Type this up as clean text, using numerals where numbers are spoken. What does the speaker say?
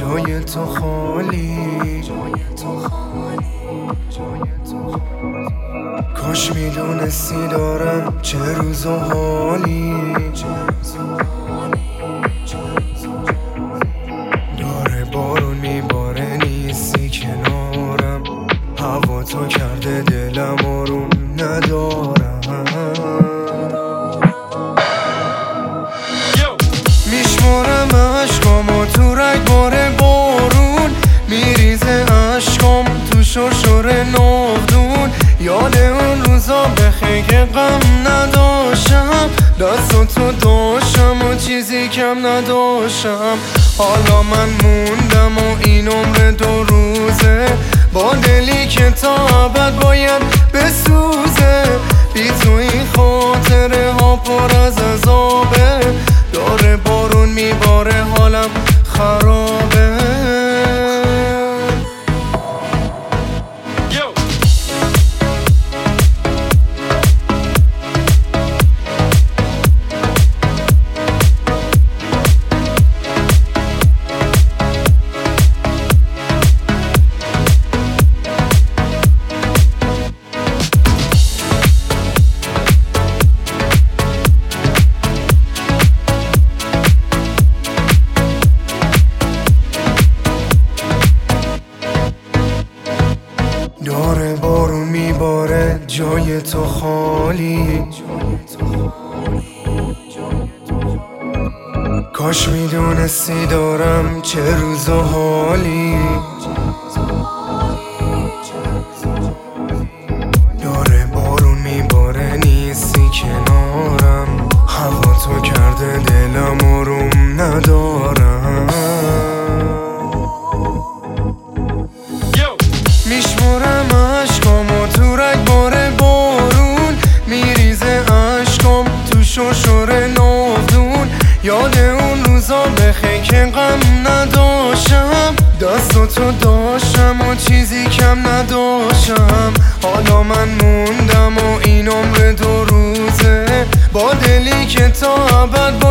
جای تو خالی. کاش میدونستی دارم چه روز و حالی. داره بارون میباره نیستی کنارم، هوا تو کرده دلم آروم ندارم. میشمارم عشقامو تو رگبار بارون، میریزه عشقام تو شرشر ناودون. یاد اون روزا بخیر که غم نداشتم، دستاتو داشتم و چیزی کم نداشتم. حالا من موندم و این عمر 2 روزه، با دلی که تا ابد باید بسوزه. بی تو این خاطره ها پر از عذابه، داره بارون میباره حالم خرابه. داره بارون میباره جای تو خالی. کاش میدونستی دارم چه روز و حالی. داره بارون میباره نیستی کنارم، هوا تو کرده دلم آروم ندارم. میشمارم عشقامو تو رگبار بارون، میریزه عشقام تو شرشر ناودون. یاد اون روزا بخیر که غم نداشتم، دستاتو داشتم و چیزی کم نداشتم. حالا من موندم و این عمر 2 روزه، با دلی که تا ابد